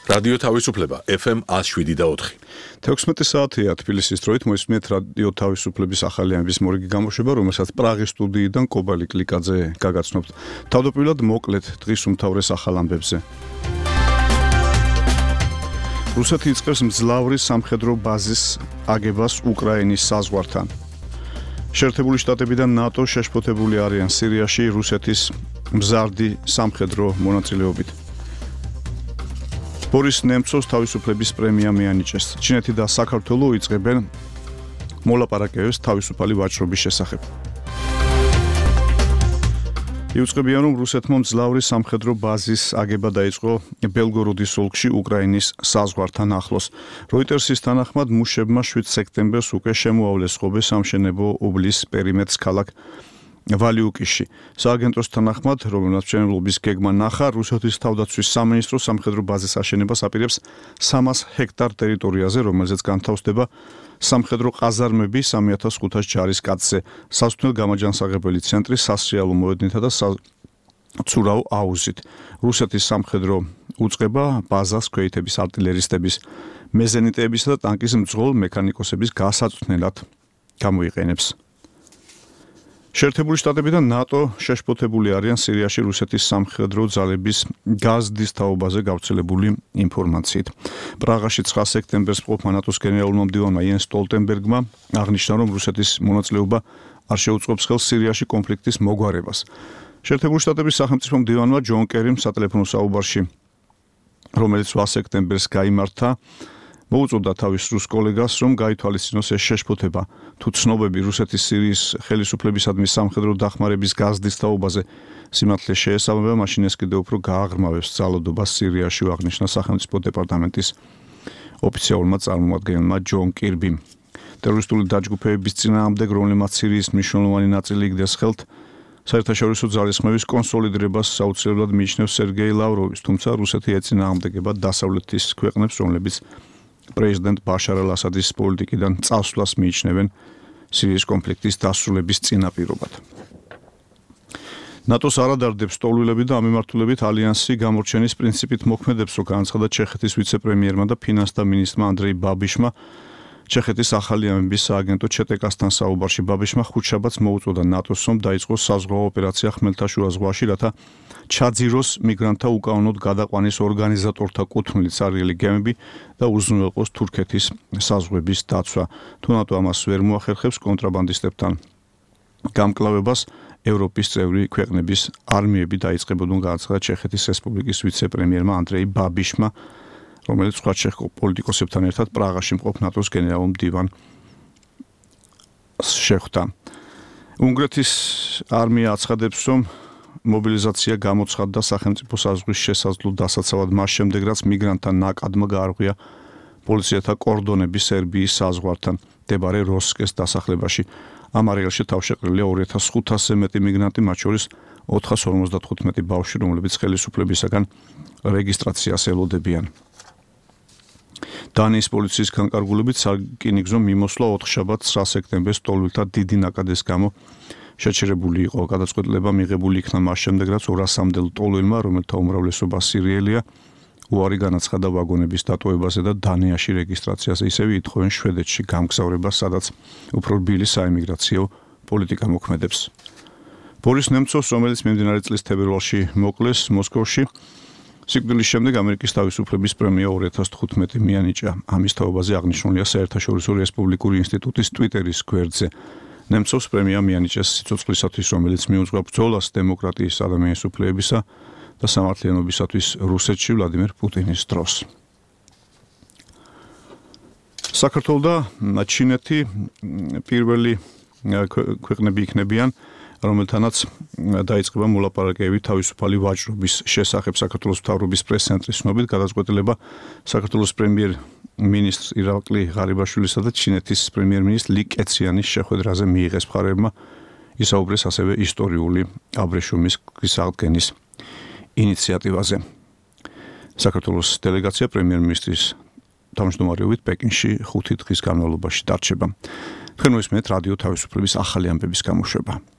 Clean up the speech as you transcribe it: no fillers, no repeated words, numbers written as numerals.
რადიო თავისუფლება FM 107.4. 16 საათია თბილისის დროით მოისმენთ რადიო თავისუფლების ახალი ამბის მორიგი გამოშვება, რომელსაც პრაღის სტუდიიდან კობალი კლიკაძე გაგაცნობთ. თავდაპირველად მოკლედ დღის უმთავრეს ახალ ამბებზე. რუსეთი იწყებს მძლავრი სამხედრო ბაზის აგებას უკრაინის საზღვართან. შეერთებული შტატები და ნატო შეშფოთებული არიან სირიაში რუსეთის მზარდი სამხედრო მონაწილეობით. ბორის ნემცოვს თავისუფლების პრემია მიანიჭეს. ჩინეთი და საქართველო იწყებენ მოლაპარაკებებს თავისუფალი ვაჭრობის შესახებ. იუწყებიან, რომ რუსეთმა მძლავრი სამხედრო ბაზის აგება დაიწყო ბელგოროდის ოლქში უკრაინის საზღვართან ახლოს. როიტერსის თანახმად მუშებმა 7 სექტემბერს უკვე შემოავლეს ხობე სამშენებლო უბლის პერიმეტრს ქალაქ ვალიუკიში. სააგენტოს თანახმად, რომელმაც მშენებლობის გეგმა ნახა, რუსეთის თავდაცვის სამინისტრო სამხედრო ბაზის აშენებას აპირებს 300 ჰექტარ ტერიტორიაზე, რომელზეც განთავსდება სამხედრო ყაზარმები 3500 ჯარისკაცზე, სასოფლო-გამაჯანსაღებელი ცენტრი სასრიალო მოედნითა და ცურავ აუზით. რუსეთის სამხედრო უწყება ბაზას ქვეითების артиლერისტების, მეზენიტეებისა და ტანკის მძღოლ მექანიკოსების გასაწვდნელად გამოიყენებს. შეერთებული შტატები და ნატო შეშფოთებული არიან სირიაში რუსეთის სამხედრო ძალების გაზდის თაობაზე გავრცელებული ინფორმაციით. პრაღაში 9 სექტემბერს მყოფმა ნატოს გენერალურმა მდივანმა იენს სტოლტენბერგმა აღნიშნა, რომ რუსეთის მონაწილეობა არ შეუწყობს ხელს სირიაში კონფლიქტის მოგვარებას. შეერთებული შტატების სახელმწიფო მდივანმა ჯონ კერიმ სატელეფონო საუბარში, რომელიც 8 სექტემბერს გაიმართა, მოუწოდა თავის რუს კოლეგას, რომ გაითვალისწინოს ეს შეშფოთება. თუ ცნობები რუსეთის სირიის ხელისუფლებისადმი სამხედრო დახმარების გაზდის თაობაზე სიმართლეს შეესაბამება, მაშინ ეს კიდევ უფრო გააღრმავებს ძალადობას სირიაში, აღნიშნა სახელმწიფო დეპარტამენტის ოფიციალურმა წარმომადგენელმა ჯონ კირბიმ. ტერორისტული დაჯგუფებების წინააღმდეგ, რომლებმაც სირიის მნიშვნელოვანი ნაწილი იგდეს ხელთ, საერთაშორისო ძალისხმევის კონსოლიდირებას საუცილებლად მიიჩნევს სერგეი ლავროვის, თუმცა რუსეთი ეწინააღმდეგება დასავლეთის ქვეყნებს, რომლებიც პრეზიდენტ ბაშარ ალ-ასადის პოლიტიკიდან წასვლას მიიჩნევენ სირიის კონფლიქტის დასრულების წინაპირობად. ნატოს არადარდებს სტოლვილები და ამ მიმართულებით ალიანსი გამორჩენის პრინციპით მოქმედებს, რო განაცხადა ჩეხეთის ვიცე-პრემიერმა და ფინანსთა მინისტრმა ანდრეი ბაბიშმა. ჩეხეთის ახალი ამბების სააგენტო ჩეტეკასთან საუბარში ბაბიშმა ხუთშაბათს მოუწოდა ნატოს, რომ დაიწყოს საზღვაო ოპერაცია ხმელთაშუა ზღვაში, რათა ჩაძიროს მიგრანტთა უკანონოდ გადაყვანის ორგანიზატორთა კუთვნილი ცარიელი გემები და უზრუნველყოს თურქეთის საზღვრების დაცვა. თუ ნატო ამას ვერ მოახერხებს კონტრაბანდისტებთან გამკლავებას, ევროპის წევრი ქვეყნების არმიები დაიწყებოდან, განაცხადა ჩეხეთის რესპუბლიკის ვიცე-პრემიერმა ანდრეი ბაბიშმა, რომელიც სხვა ჩეხ პოლიტიკოსებთან ერთად პრაღაში მყოფ ნატოს გენერალურ მდივანს შეხვდა. უნგრეთის არმია აცხადებს, რომ მობილიზაცია გამოცხადდა სახელმწიფო საზღვრის შესაძლო დასაცავად მას შემდეგ, რაც მიგრანტთა ნაკადმა გაარღვია პოლიციათა კორდონები სერბიის საზღვართან მდებარე როსკეს დასახლებაში. ამ არეალში თავშეყრილია 2500-ზე მეტი მიგრანტი, მათ შორის 455 ბავშვი, რომლებიც ხელისუფლებისაგან რეგისტრაციას ელოდებიან. დანიის პოლიციის განკარგულებით სარკინიგზო მიმოსვლა 4 შაბათს 9 სექტემბერს სტოლვილთა დიდი ნაკადის გამო შეჩერებული იყო. გადაწყვეტილება მიღებული იქნა მას შემდეგ, რაც 200-მდე ტოლვილმა, რომელთა უმრავლესობა სირიელია, უარი განაცხადა ვაგონების დატოვებაზე და დანიაში რეგისტრაციაზე, ისევე ითხოვენ შვედეთში გამგზავრებას, სადაც უფრო რბილი საიმიგრაციო პოლიტიკა მოქმედებს. ბორის ნემცოვს, რომელიც მიმდინარე წლის თებერვალში მოკლეს მოსკოვში, სიკვდილის შემდეგ ამერიკის თავისუფლების პრემია 2015 მიანიჭა. ამის თაობაზე აღნიშნულია საერთაშორისო რესპუბლიკური ინსტიტუტის ტვიტერის გვერდზე. ნემცოვს პრემია მიანიჭეს სიცოცხლისათვის, რომელიც მიუძღვა ბრძოლას დემოკრატიის, ადამიანის უფლებებისა და სამართლიანობისათვის რუსეთში ვლადიმერ პუტინის დროს. საქართველო და ჩინეთი პირველი ქვეყნები იქნებიან, რომელთანაც დაიწყება მოლაპარაკებები თავისუფალი ვაჭრობის შესახებ. საქართველოს მთავრობის პრეს-ცენტრის ცნობით, გადაწყვეტილება საქართველოს პრემიერ-მინისტრ ირაკლი ღარიბაშვილისა და ჩინეთის პრემიერ-მინისტრ ალი კეციანის შეხვედრაზე მიიღეს. მხარეებმა ისაუბრეს ასევე ისტორიული აბრეშუმის გზის ინიციატივაზე. საქართველოს დელეგაცია პრემიერ-მინისტრის თავმჯდომარეობით პეკინში 5 დღის განმავლობაში დარჩება. თქვენ მოისმენთ რადიო თავისუფლების ახალი ამბების გამოშვება.